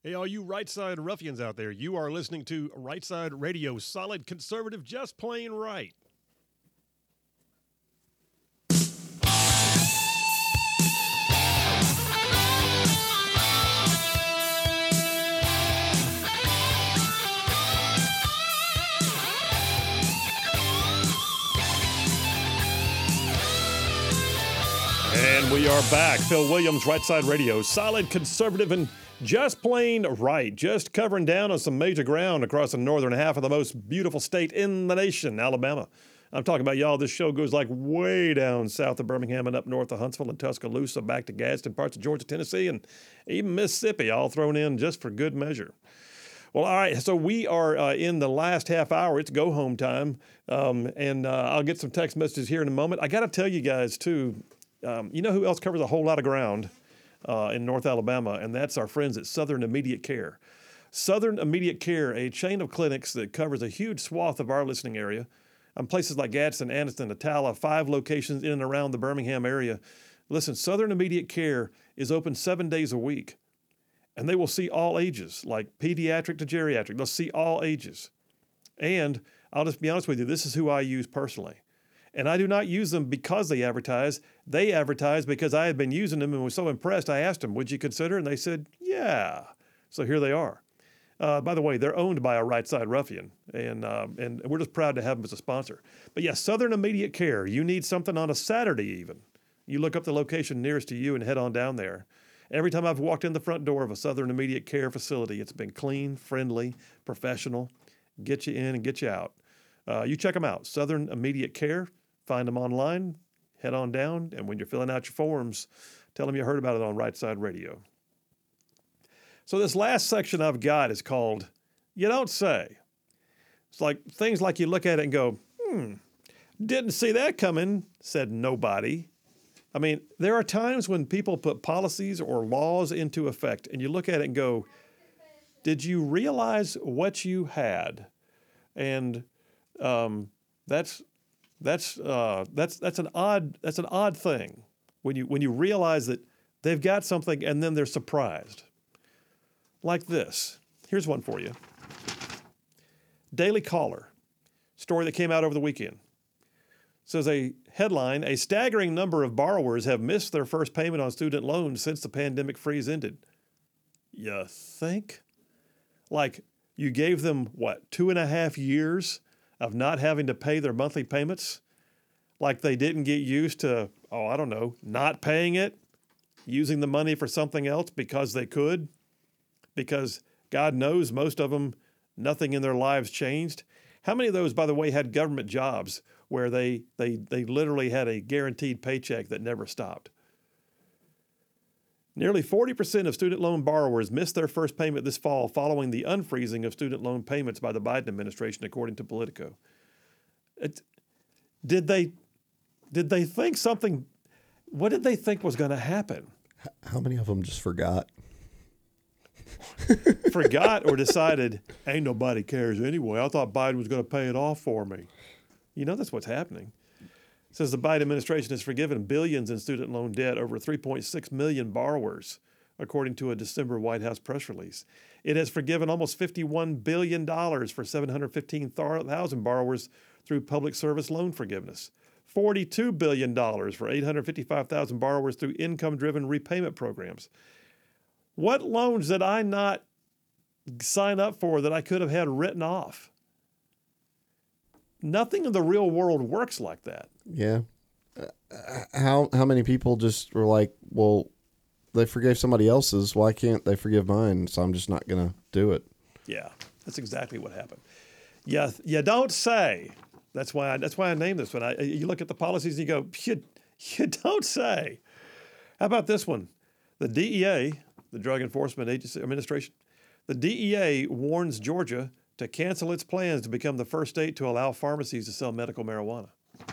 Hey, all you right side ruffians out there, you are listening to Right Side Radio, solid conservative, just plain right. And we are back. Phil Williams, Right Side Radio, solid conservative and just plain right. Just covering down on some major ground across the northern half of the most beautiful state in the nation, Alabama. I'm talking about y'all. This show goes like way down south of Birmingham and up north of Huntsville and Tuscaloosa, back to Gadsden, parts of Georgia, Tennessee, and even Mississippi, all thrown in just for good measure. Well, all right, so we are in the last half hour. It's go home time, and I'll get some text messages here in a moment. I got to tell you guys, too, you know who else covers a whole lot of ground in North Alabama, and that's our friends at Southern Immediate Care. Southern Immediate Care, a chain of clinics that covers a huge swath of our listening area, places like Gadsden, Anniston, Attala, 5 locations in and around the Birmingham area. Listen, Southern Immediate Care is open 7 days a week, and they will see all ages, like pediatric to geriatric. They'll see all ages. And I'll just be honest with you, this is who I use personally. And I do not use them because they advertise. They advertise because I had been using them and was so impressed, I asked them, would you consider? And they said, yeah. So here they are. By the way, they're owned by a right side ruffian, and we're just proud to have them as a sponsor. But yeah, Southern Immediate Care. You need something on a Saturday even. You look up the location nearest to you and head on down there. Every time I've walked in the front door of a Southern Immediate Care facility, it's been clean, friendly, professional, get you in and get you out. You check them out, Southern Immediate Care. Find them online, head on down, and when you're filling out your forms, tell them you heard about it on Right Side Radio. So this last section I've got is called You Don't Say. It's like things like you look at it and go, didn't see that coming, said nobody. I mean, there are times when people put policies or laws into effect, and you look at it and go, did you realize what you had? And that's an odd thing when you realize that they've got something and then they're surprised. Like this. Here's one for you. Daily Caller, story that came out over the weekend. Says a headline, a staggering number of borrowers have missed their first payment on student loans since the pandemic freeze ended. You think? Like you gave them, 2.5 years of not having to pay their monthly payments? Like they didn't get used to, not paying it, using the money for something else because they could? Because God knows most of them, nothing in their lives changed. How many of those, by the way, had government jobs where they literally had a guaranteed paycheck that never stopped? Nearly 40% of student loan borrowers missed their first payment this fall following the unfreezing of student loan payments by the Biden administration, according to Politico. Did they think something? What did they think was going to happen? How many of them just forgot? Forgot or decided, ain't nobody cares anyway. I thought Biden was going to pay it off for me. You know, that's what's happening. It says the Biden administration has forgiven billions in student loan debt over 3.6 million borrowers, according to a December White House press release. It has forgiven almost $51 billion for 715,000 borrowers through public service loan forgiveness, $42 billion for 855,000 borrowers through income-driven repayment programs. What loans did I not sign up for that I could have had written off? Nothing in the real world works like that. Yeah. How many people just were like, well, they forgave somebody else's. Why can't they forgive mine? So I'm just not going to do it. Yeah, that's exactly what happened. Yeah, you don't say. That's why I named this one. You look at the policies and you go, you don't say. How about this one? The DEA, the Drug Enforcement Agency Administration, the DEA warns Georgia to cancel its plans to become the first state to allow pharmacies to sell medical marijuana.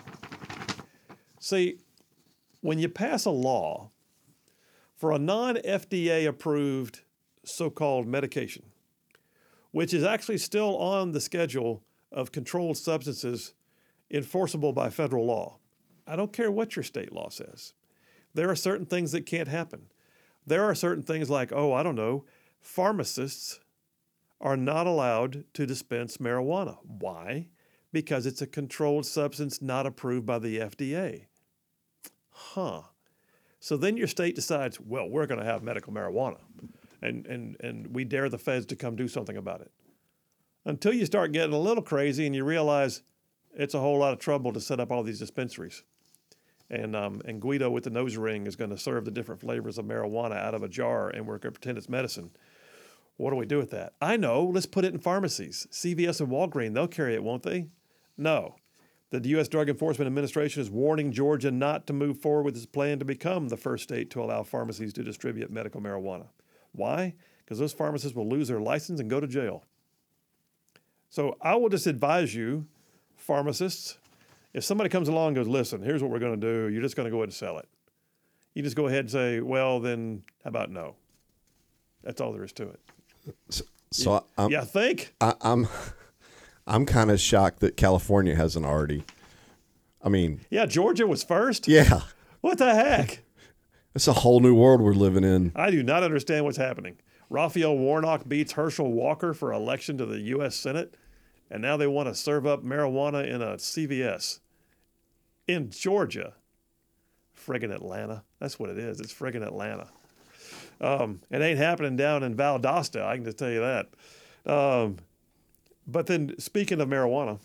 See, when you pass a law for a non-FDA approved so-called medication, which is actually still on the schedule of controlled substances enforceable by federal law, I don't care what your state law says. There are certain things that can't happen. There are certain things like, pharmacists are not allowed to dispense marijuana. Why? Because it's a controlled substance not approved by the FDA. Huh. So then your state decides, well, we're going to have medical marijuana, and we dare the feds to come do something about it. Until you start getting a little crazy and you realize it's a whole lot of trouble to set up all these dispensaries. And Guido with the nose ring is going to serve the different flavors of marijuana out of a jar, and we're going to pretend it's medicine. What do we do with that? I know. Let's put it in pharmacies. CVS and Walgreens, they'll carry it, won't they? No. The U.S. Drug Enforcement Administration is warning Georgia not to move forward with its plan to become the first state to allow pharmacies to distribute medical marijuana. Why? Because those pharmacists will lose their license and go to jail. So I will just advise you, pharmacists, if somebody comes along and goes, listen, here's what we're going to do, you're just going to go ahead and sell it. You just go ahead and say, well, then how about no? That's all there is to it. So yeah, think. I'm kind of shocked that California hasn't already. I mean, yeah, Georgia was first. Yeah. What the heck? It's a whole new world we're living in. I do not understand what's happening. Raphael Warnock beats Herschel Walker for election to the U.S. Senate, and now they want to serve up marijuana in a CVS in Georgia. Friggin' Atlanta. That's what it is. It's friggin' Atlanta. It ain't happening down in Valdosta, I can just tell you that. But then, speaking of marijuana,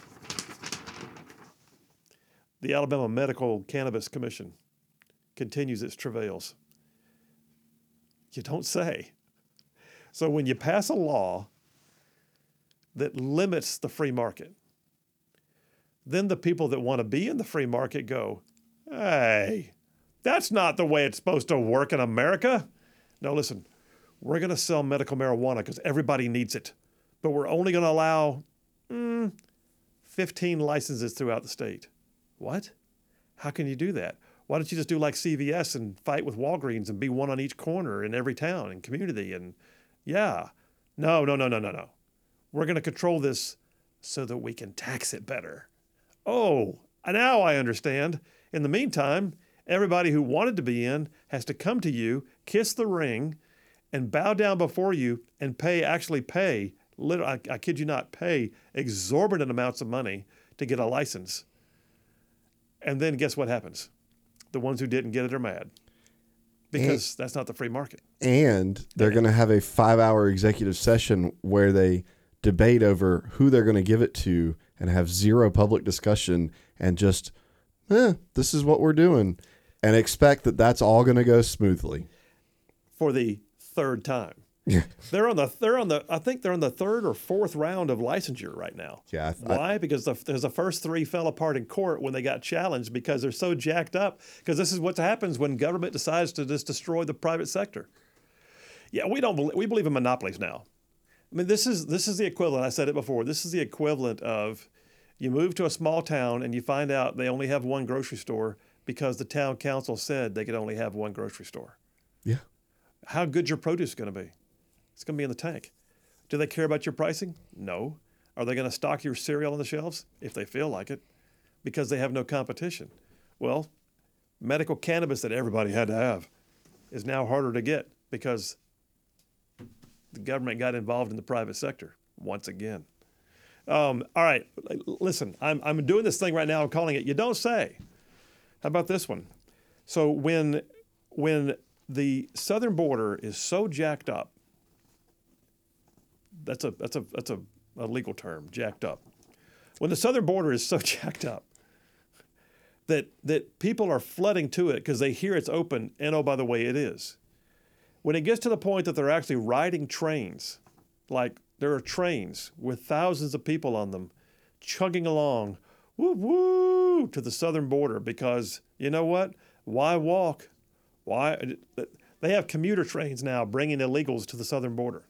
the Alabama Medical Cannabis Commission continues its travails. You don't say. So when you pass a law that limits the free market, then the people that want to be in the free market go, hey, that's not the way it's supposed to work in America. No, listen, we're going to sell medical marijuana because everybody needs it. But we're only going to allow 15 licenses throughout the state. What? How can you do that? Why don't you just do like CVS and fight with Walgreens and be one on each corner in every town and community? And yeah, no. We're going to control this so that we can tax it better. Oh, now I understand. In the meantime, everybody who wanted to be in has to come to you, kiss the ring, and bow down before you and pay, literally, I kid you not, pay exorbitant amounts of money to get a license. And then guess what happens? The ones who didn't get it are mad because that's not the free market. And they're going to have a 5-hour executive session where they debate over who they're going to give it to and have zero public discussion and just, this is what we're doing, and expect that that's all going to go smoothly. For the third time. Yeah. I think they're on the third or fourth round of licensure right now. Yeah. Why? Because the first three fell apart in court when they got challenged because they're so jacked up. Because this is what happens when government decides to just destroy the private sector. Yeah, we believe in monopolies now. I mean, this is the equivalent. I said it before. This is the equivalent of you move to a small town and you find out they only have one grocery store because the town council said they could only have one grocery store. Yeah. How good's your produce going to be? It's going to be in the tank. Do they care about your pricing? No. Are they going to stock your cereal on the shelves? If they feel like it, because they have no competition. Well, medical cannabis that everybody had to have is now harder to get because the government got involved in the private sector once again. All right, listen, I'm doing this thing right now. I'm calling it You Don't Say. How about this one? So when the southern border is so jacked up, that's a legal term, jacked up. When the southern border is so jacked up that people are flooding to it because they hear it's open, and oh, by the way, it is. When it gets to the point that they're actually riding trains, like there are trains with thousands of people on them chugging along, woo woo, to the southern border because you know what? Why walk? Why? They have commuter trains now bringing illegals to the southern border.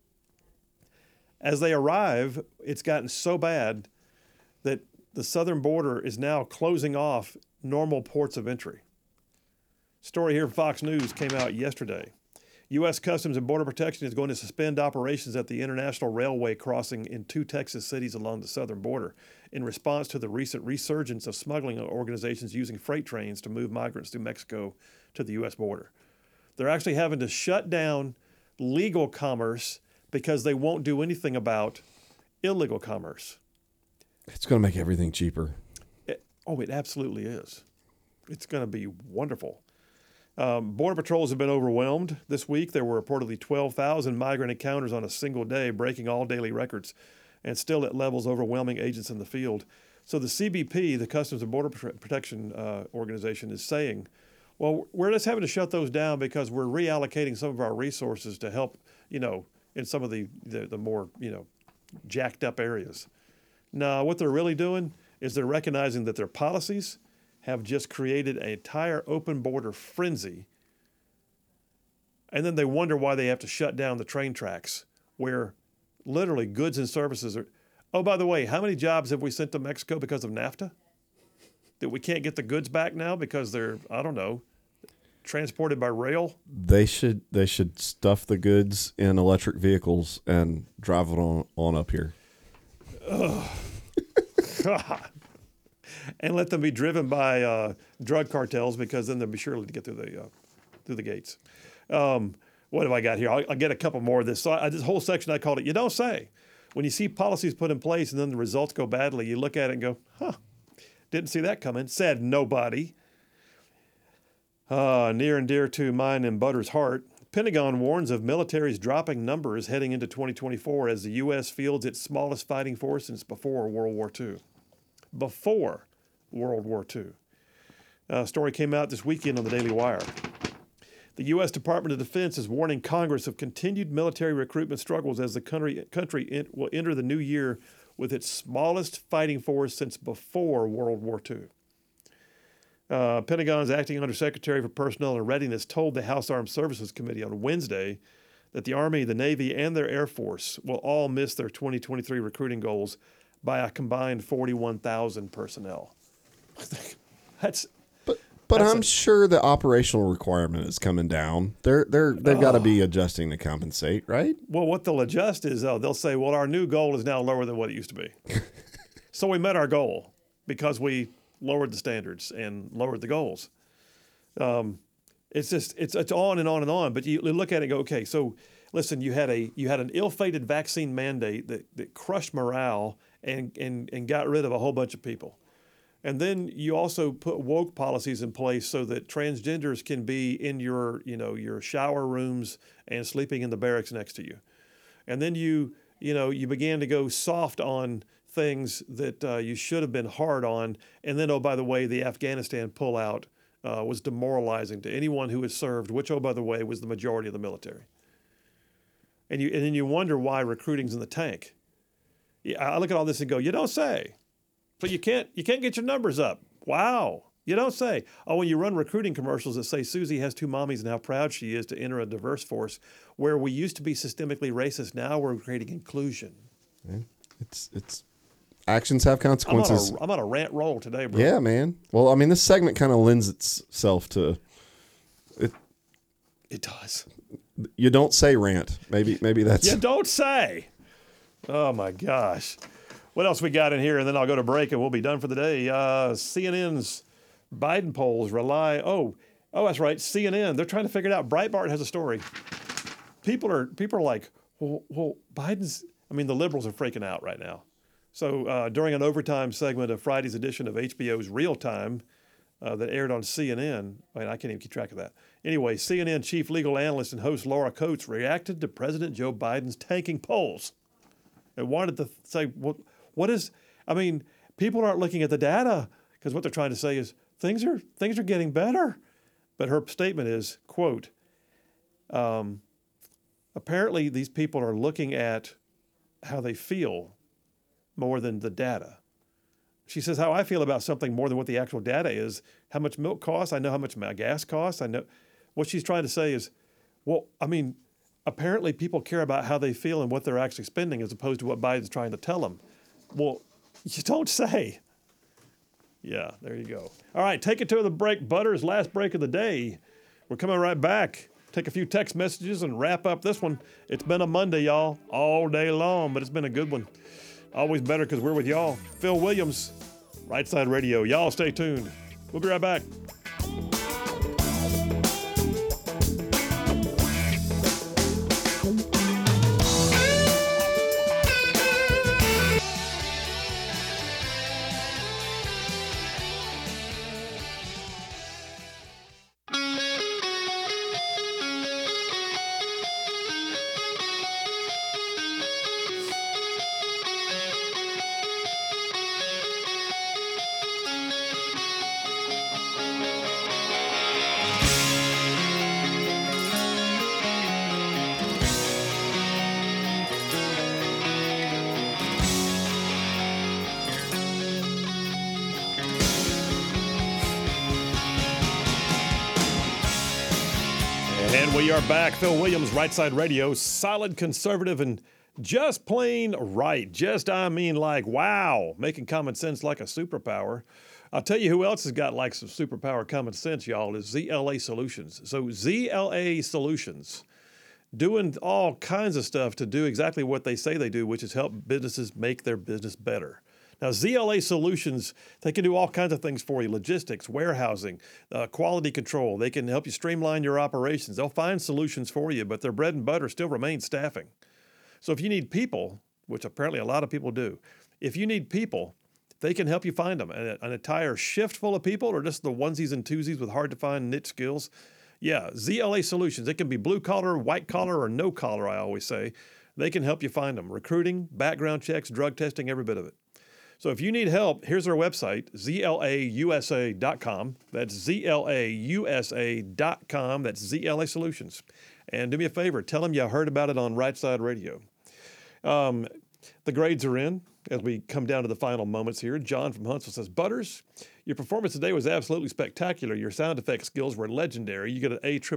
As they arrive, it's gotten so bad that the southern border is now closing off normal ports of entry. Story here from Fox News came out yesterday. U.S. Customs and Border Protection is going to suspend operations at the international railway crossing in 2 Texas cities along the southern border in response to the recent resurgence of smuggling organizations using freight trains to move migrants through Mexico to the U.S. border. They're actually having to shut down legal commerce because they won't do anything about illegal commerce. It's going to make everything cheaper. It absolutely is. It's going to be wonderful. Border patrols have been overwhelmed this week. There were reportedly 12,000 migrant encounters on a single day, breaking all daily records, and still at levels overwhelming agents in the field. So the CBP, the Customs and Border Protection Organization, is saying, well, we're just having to shut those down because we're reallocating some of our resources to help, in some of the more, jacked up areas. No, what they're really doing is they're recognizing that their policies have just created an entire open border frenzy. And then they wonder why they have to shut down the train tracks where literally goods and services are. Oh, by the way, how many jobs have we sent to Mexico because of NAFTA? That we can't get the goods back now because they're, transported by rail? They should stuff the goods in electric vehicles and drive it on up here. Oh, God. And let them be driven by drug cartels because then they'll be surely to get through the gates. What have I got here? I'll get a couple more of this. So this whole section, I called it, you don't say. When you see policies put in place and then the results go badly, you look at it and go, didn't see that coming. Said nobody. Near and dear to mine and Butter's heart, Pentagon warns of military's dropping numbers heading into 2024 as the U.S. fields its smallest fighting force since before World War II. Before World War II. A story came out this weekend on the Daily Wire. The U.S. Department of Defense is warning Congress of continued military recruitment struggles as the country will enter the new year with its smallest fighting force since before World War II. Pentagon's acting Undersecretary for Personnel and Readiness told the House Armed Services Committee on Wednesday that the Army, the Navy, and their Air Force will all miss their 2023 recruiting goals by a combined 41,000 personnel. But I'm sure the operational requirement is coming down. They've got to be adjusting to compensate, right? Well, what they'll adjust is they'll say, well, our new goal is now lower than what it used to be. So we met our goal because we lowered the standards and lowered the goals. It's on and on and on. But you look at it and go, okay, so listen, you had an ill-fated vaccine mandate that crushed morale and got rid of a whole bunch of people. And then you also put woke policies in place so that transgenders can be in your shower rooms and sleeping in the barracks next to you. And then you began to go soft on things that you should have been hard on. And then, oh, by the way, the Afghanistan pullout was demoralizing to anyone who has served, which, oh, by the way, was the majority of the military. And then you wonder why recruiting's in the tank. I look at all this and go, you don't say. So you can't get your numbers up. Wow. You don't say. Oh, when you run recruiting commercials that say Susie has 2 mommies and how proud she is to enter a diverse force, where we used to be systemically racist, now we're creating inclusion. Yeah. It's actions have consequences. I'm on a rant roll today, bro. Yeah, man. Well, I mean, this segment kind of lends itself to it. It does. You don't say rant. Maybe that's. You don't say. Oh my gosh. What else we got in here? And then I'll go to break and we'll be done for the day. CNN's Biden polls rely. Oh, that's right. CNN. They're trying to figure it out. Breitbart has a story. People are like, well, Biden's. I mean, the liberals are freaking out right now. So during an overtime segment of Friday's edition of HBO's Real Time that aired on CNN, I can't even keep track of that. Anyway, CNN chief legal analyst and host Laura Coates reacted to President Joe Biden's tanking polls and wanted to say, what is? I mean, people aren't looking at the data because what they're trying to say is things are getting better. But her statement is, quote, apparently these people are looking at how they feel more than the data. She says, how I feel about something more than what the actual data is, how much milk costs, I know how much my gas costs, I know. What she's trying to say is, well, I mean, apparently people care about how they feel and what they're actually spending as opposed to what Biden's trying to tell them. Well, you don't say. Yeah, there you go. All right, take it to the break. Butter's last break of the day. We're coming right back. Take a few text messages and wrap up this one. It's been a Monday, y'all, all day long, but it's been a good one. Always better because we're with y'all. Phil Williams, Right Side Radio. Y'all stay tuned. We'll be right back. And we are back. Phil Williams, Right Side Radio, solid conservative and just plain right. Just, I mean, like, wow, making common sense like a superpower. I'll tell you who else has got like some superpower common sense, y'all, is ZLA Solutions. So ZLA Solutions doing all kinds of stuff to do exactly what they say they do, which is help businesses make their business better. Now, ZLA Solutions, they can do all kinds of things for you: logistics, warehousing, quality control. They can help you streamline your operations. They'll find solutions for you, but their bread and butter still remains staffing. So if you need people, which apparently a lot of people do, if you need people, they can help you find them. An entire shift full of people, or just the onesies and twosies with hard-to-find niche skills. Yeah, ZLA Solutions. It can be blue collar, white collar, or no collar, I always say. They can help you find them. Recruiting, background checks, drug testing, every bit of it. So if you need help, here's our website, zlausa.com. That's zlausa.com. That's ZLA Solutions. And do me a favor, tell them you heard about it on Right Side Radio. The grades are in as we come down to the final moments here. John from Huntsville says, Butters, your performance today was absolutely spectacular. Your sound effect skills were legendary. You get an A++.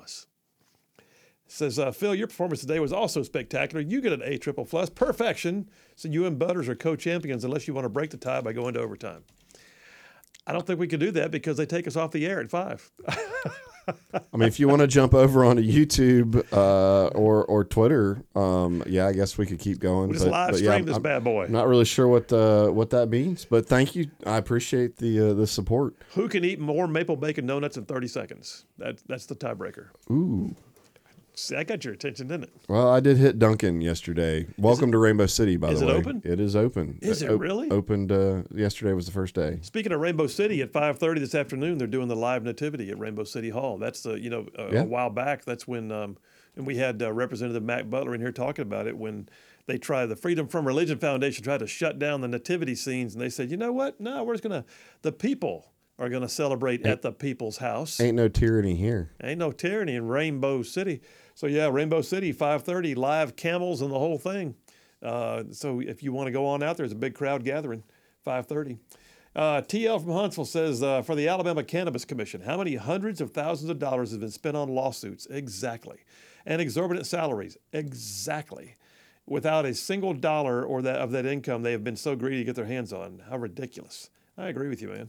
Says, Phil, your performance today was also spectacular. You get an A++. Perfection. So you and Butters are co-champions unless you want to break the tie by going to overtime. I don't think we could do that because they take us off the air at 5. I mean, if you want to jump over onto YouTube or Twitter, I guess we could keep going. We'll just live stream this bad boy. I'm not really sure what that means, but thank you. I appreciate the support. Who can eat more maple bacon donuts in 30 seconds? That's the tiebreaker. Ooh. See, I got your attention, didn't it? Well, I did hit Dunkin' yesterday. Welcome to Rainbow City, by the way. Is it open? It is open. Is it really? Opened yesterday was the first day. Speaking of Rainbow City, at 5:30 this afternoon, they're doing the live nativity at Rainbow City Hall. That's a while back. That's when and we had Representative Mac Butler in here talking about it when they tried, the Freedom from Religion Foundation tried to shut down the nativity scenes, and they said, you know what? No, the people are gonna celebrate at the people's house. Ain't no tyranny here. Ain't no tyranny in Rainbow City. So yeah, Rainbow City, 5:30, live camels and the whole thing. So if you want to go on out, there's a big crowd gathering, 5:30. TL from Huntsville says, for the Alabama Cannabis Commission, how many hundreds of thousands of dollars have been spent on lawsuits? Exactly. And exorbitant salaries? Exactly. Without a single dollar of that income they have been so greedy to get their hands on. How ridiculous. I agree with you, man.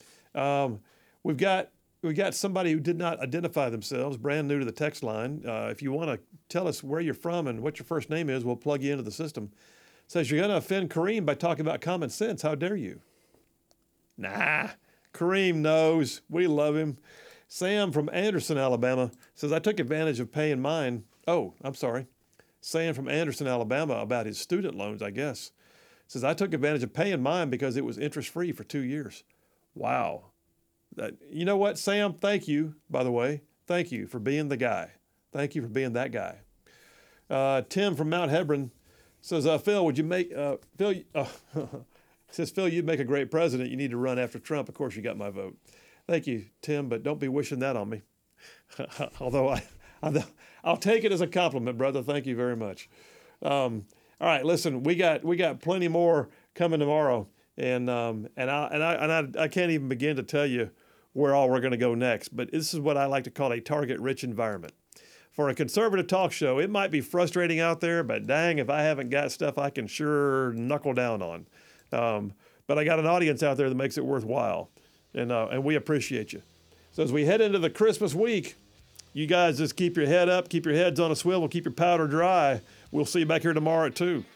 We've got somebody who did not identify themselves, brand new to the text line. If you want to tell us where you're from and what your first name is, we'll plug you into the system. Says, you're going to offend Kareem by talking about common sense. How dare you? Nah, Kareem knows. We love him. Sam from Anderson, Alabama says, I took advantage of paying mine. Oh, I'm sorry. Sam from Anderson, Alabama, about his student loans, I guess. Says, I took advantage of paying mine because it was interest-free for 2 years. Wow. You know what, Sam? Thank you, by the way. Thank you for being the guy. Thank you for being that guy. Tim from Mount Hebron says, Phil, would you make says, Phil, you'd make a great president. You need to run after Trump. Of course, you got my vote. Thank you, Tim, but don't be wishing that on me. Although I'll take it as a compliment, brother. Thank you very much. All right, listen, we got plenty more coming tomorrow, and I can't even begin to tell you where all we're going to go next. But this is what I like to call a target-rich environment. For a conservative talk show, it might be frustrating out there, but dang, if I haven't got stuff I can sure knuckle down on. But I got an audience out there that makes it worthwhile, and we appreciate you. So as we head into the Christmas week, you guys just keep your head up, keep your heads on a swivel, keep your powder dry. We'll see you back here tomorrow at 2.